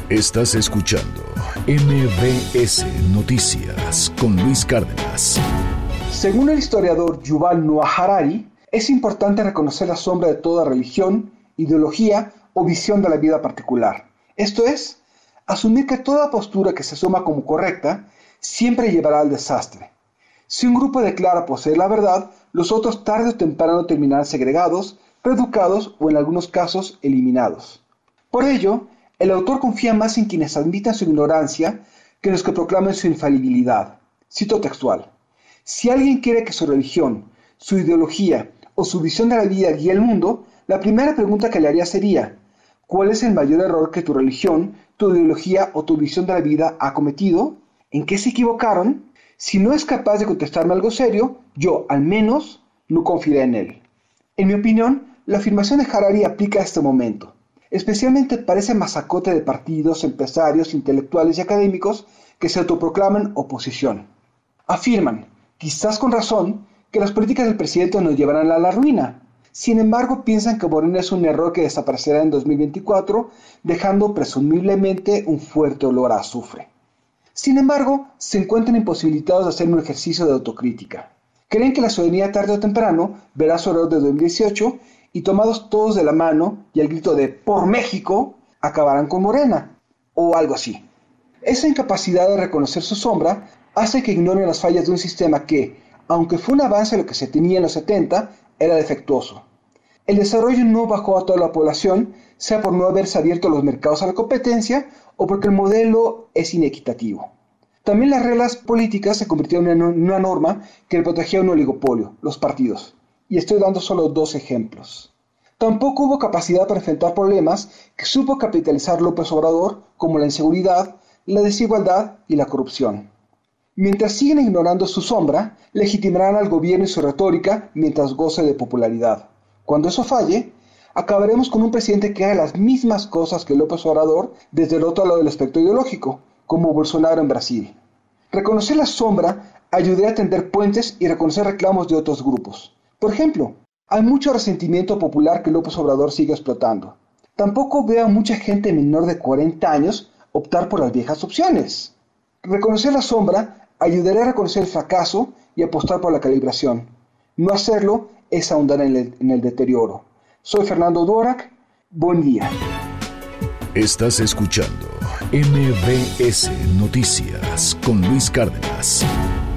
Estás escuchando MBS Noticias con Luis Cárdenas. Según el historiador Yuval Noah Harari, es importante reconocer la sombra de toda religión, ideología o visión de la vida particular. Esto es, asumir que toda postura que se asuma como correcta siempre llevará al desastre. Si un grupo declara poseer la verdad, los otros tarde o temprano terminarán segregados, reeducados o en algunos casos eliminados. Por ello, el autor confía más en quienes admitan su ignorancia que en los que proclamen su infalibilidad. Cito textual: si alguien quiere que su religión, su ideología o su visión de la vida guíe el mundo, la primera pregunta que le haría sería: ¿cuál es el mayor error que tu religión, tu ideología o tu visión de la vida ha cometido? ¿En qué se equivocaron? Si no es capaz de contestarme algo serio, yo, al menos, no confiaré en él. En mi opinión, la afirmación de Harari aplica a este momento, especialmente para ese masacote de partidos, empresarios, intelectuales y académicos que se autoproclaman oposición. Afirman, quizás con razón, que las políticas del presidente nos llevarán a la ruina. Sin embargo, piensan que Morena es un error que desaparecerá en 2024, dejando presumiblemente un fuerte olor a azufre. Sin embargo, se encuentran imposibilitados de hacer un ejercicio de autocrítica. Creen que la ciudadanía tarde o temprano verá su error de 2018 y tomados todos de la mano y al grito de ¡por México!, acabarán con Morena, o algo así. Esa incapacidad de reconocer su sombra hace que ignoren las fallas de un sistema que, aunque fue un avance de lo que se tenía en los 70, era defectuoso. El desarrollo no bajó a toda la población, sea por no haberse abierto los mercados a la competencia o porque el modelo es inequitativo. También las reglas políticas se convirtieron en una norma que protegía un oligopolio, los partidos. Y estoy dando solo 2 ejemplos. Tampoco hubo capacidad para enfrentar problemas que supo capitalizar López Obrador, como la inseguridad, la desigualdad y la corrupción. Mientras siguen ignorando su sombra, legitimarán al gobierno y su retórica mientras goce de popularidad. Cuando eso falle, acabaremos con un presidente que haga las mismas cosas que López Obrador desde el otro lado del espectro ideológico, como Bolsonaro en Brasil. Reconocer la sombra ayudaría a tender puentes y reconocer reclamos de otros grupos. Por ejemplo, hay mucho resentimiento popular que López Obrador sigue explotando. Tampoco veo a mucha gente menor de 40 años optar por las viejas opciones. Reconocer la sombra ayudaría a reconocer el fracaso y apostar por la calibración. No hacerlo es ahondar en el deterioro. Soy Fernando Dvorak. Buen día. Estás escuchando MBS Noticias con Luis Cárdenas.